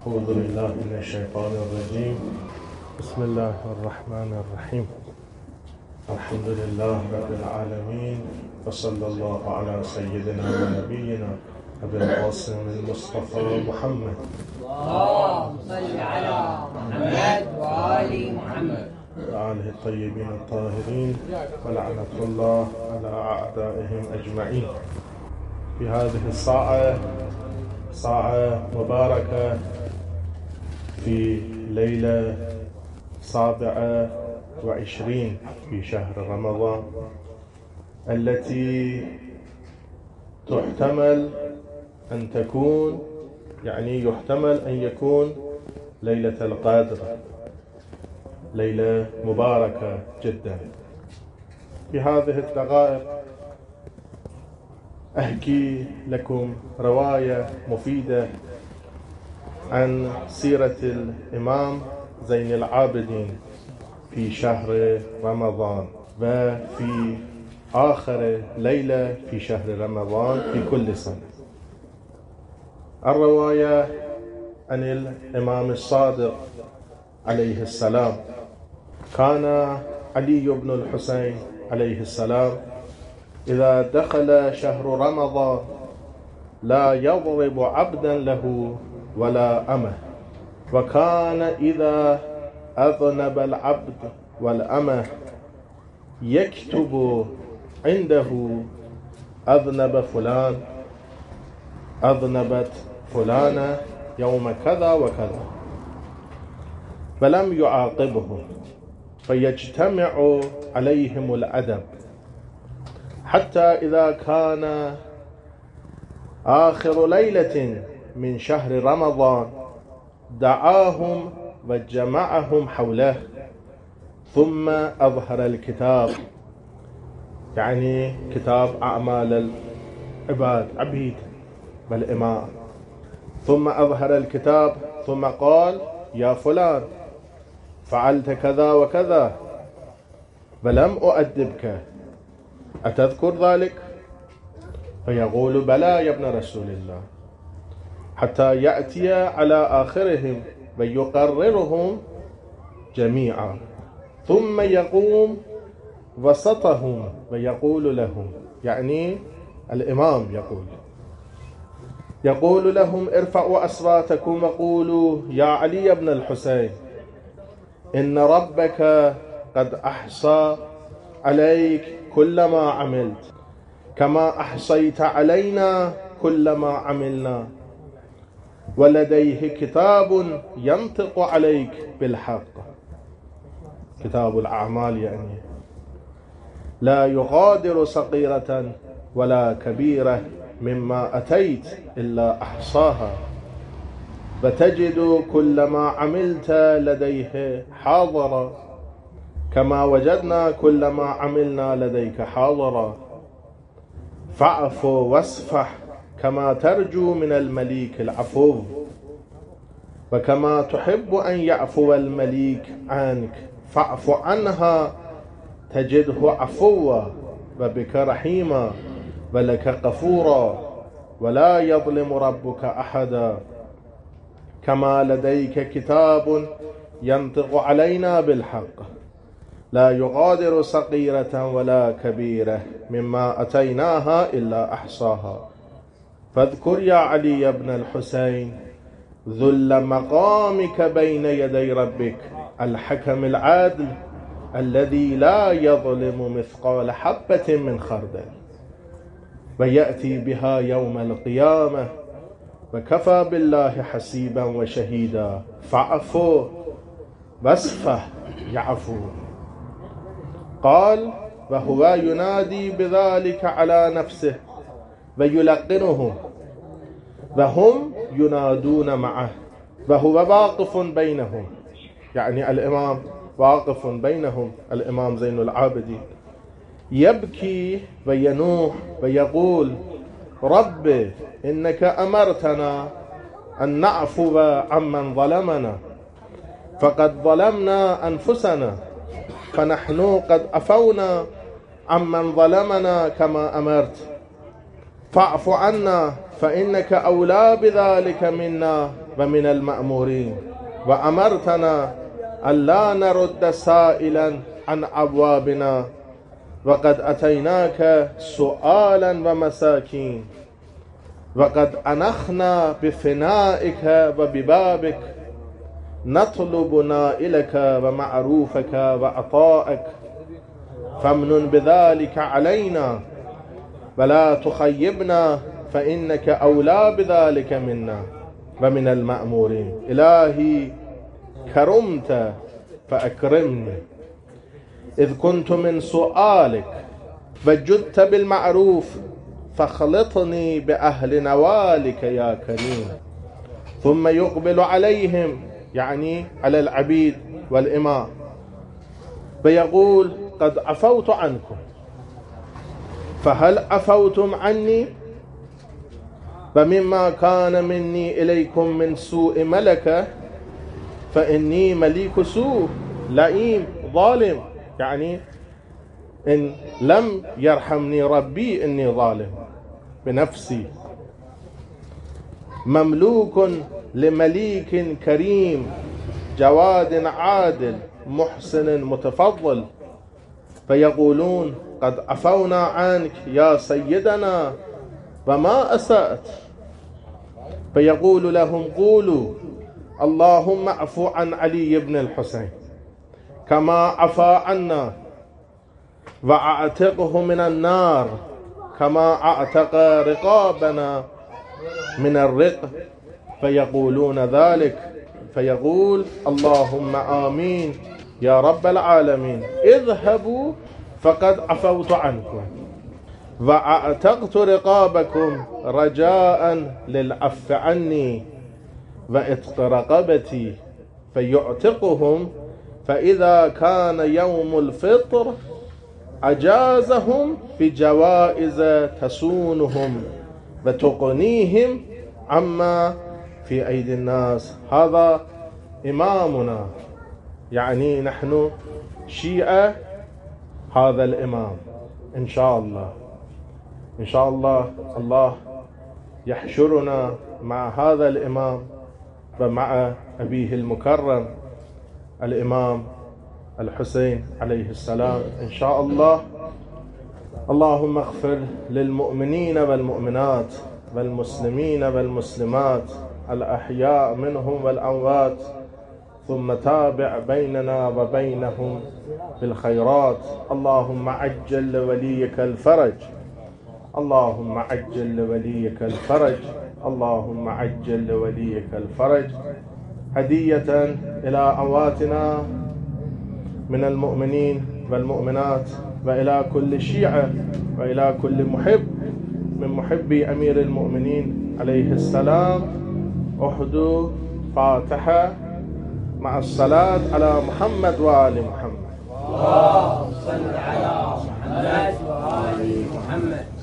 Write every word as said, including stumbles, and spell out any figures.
أعوذ بالله من الشيطان الرجيم. بسم الله الرحمن الرحيم. الحمد لله رب العالمين، وصلى الله على سيدنا ونبينا أبي القاسم المصطفى محمد. اللهم صل على محمد وآل محمد وآله الطيبين الطاهرين، ولعنة الله على أعدائهم أجمعين. في هذه الساعة، ساعة مباركة في ليلة سابعة وعشرين في شهر رمضان، التي تحتمل أن تكون يعني يحتمل أن يكون ليلة القدر، ليلة مباركة جدا. في هذه الدقائق أحكي لكم رواية مفيدة عن سيرة الإمام زين العابدين في شهر رمضان، وفي آخر ليلة في شهر رمضان في كل سنة. الرواية عن الإمام الصادق عليه السلام. كان علي بن الحسين عليه السلام إذا دخل شهر رمضان لا يضرب عبدا له ولا أمه، وكان إذا أذنب العبد والأمة يكتب عنده أذنب فلان، أذنبت فلانة يوم كذا وكذا، فلم يعاقبهم، فيجتمع عليهم الأدب، حتى إذا كان آخر ليلة من شهر رمضان دعاهم وجمعهم حوله، ثم أظهر الكتاب، يعني كتاب أعمال العباد عبيد والإمام، ثم أظهر الكتاب ثم قال: يا فلان فعلت كذا وكذا ولم أؤدبك، أتذكر ذلك؟ فيقول: بلى يا ابن رسول الله، حتى يأتي على آخرهم ويقررهم جميعا، ثم يقوم وسطهم ويقول لهم، يعني الإمام يقول يقول لهم: ارفعوا أصواتكم وقولوا يا علي بن الحسين، إن ربك قد أحصى عليك كل ما عملت، كما أحصيت علينا كل ما عملنا، ولديه كتاب ينطق عليك بالحق، كتاب الأعمال يعني، لا يغادر صغيرة ولا كبيرة مما أتيت إلا أحصاها، فتجد كل ما عملت لديه حاضرا، كما وجدنا كل ما عملنا لديك حاضرا، فاعف واصفح كما ترجو من المليك العفو، وكما تحب أن يعفو المليك عنك فاعف عنها، تجده عفوا وبك رحيما ولك غفورا، ولا يظلم ربك أحدا، كما لديك كتاب ينطق علينا بالحق، لا يغادر صغيرة ولا كبيرة مما أتيناها إلا أحصاها، فاذكر يا علي بن الحسين ذل مقامك بين يدي ربك الحكم العادل، الذي لا يظلم مثقال حبة من خردل، ويأتي بها يوم القيامة، وكفى بالله حسيبا وشهيدا، فاعفو واصفح يعفو. قال: وهو ينادي بذلك على نفسه ويلقنهم، وهم ينادون معه، وهو واقف بينهم، يعني الإمام واقف بينهم، الإمام زين العابدين، يبكي وينوح ويقول: رب إنك أمرتنا أن نعفو عمن ظلمنا، فقد ظلمنا أنفسنا، فنحن قد عفونا عمن ظلمنا كما أمرت، فاعف عنا فإنك أولى بذلك منا ومن المأمورين، وأمرتنا ألا نرد سائلا عن أبوابنا، وقد أتيناك سؤالا ومساكين، وقد أنخنا بفنائك وببابك نطلب نائلك ومعروفك وعطائك، فامنن بذلك علينا ولا تخيبنا، فإنك أولى بذلك منا ومن المأمورين. إلهي كرمت فأكرمني، إذ كنت من سؤالك وجدت بالمعروف، فاخلطني بأهل نوالك يا كريم. ثم يقبل عليهم، يعني على العبيد والإماء، فيقول قد عفوت عنكم، فهل عفوتم عني؟ ومما كان مني إليكم من سوء ملكة، فإني مليك سوء لئيم ظالم، يعني إن لم يرحمني ربي إني ظالم بنفسي، مملوك لمليك كريم جواد عادل محسن متفضل. فيقولون قد عفونا عنك يا سيدنا وما أسأت. فيقول لهم قولوا اللهم اعفو عن علي بن الحسين كما عفا عنا، واعتقه من النار كما اعتق رقابنا من الرق. فيقولون ذلك، فيقول اللهم آمين يا رب العالمين، اذهبوا فقد عفوت عنكم واعتقت رقابكم رجاء للعفو عني وإتق رقبتي. فيعتقهم، فإذا كان يوم الفطر أجازهم بجوائز تسونهم وتقنيهم عما في أيدي الناس. هذا إمامنا، يعني نحن شيعة هذا الإمام. إن شاء الله إن شاء الله الله يحشرنا مع هذا الإمام ومع أبيه المكرم الإمام الحسين عليه السلام إن شاء الله. اللهم اغفر للمؤمنين والمؤمنات والمسلمين والمسلمات الأحياء منهم والأموات، ثم تابع بيننا وبينهم بالخيرات. اللهم عجل لوليك الفرج، اللهم عجل لوليك الفرج، اللهم عجل لوليك الفرج. هدية إلى أمواتنا من المؤمنين والمؤمنات، وإلى كل شيعة، وإلى كل محب من محبي أمير المؤمنين عليه السلام. أحدوا فاتحة مع الصلاة على محمد وآل محمد. اللهم صل على محمد وآل محمد.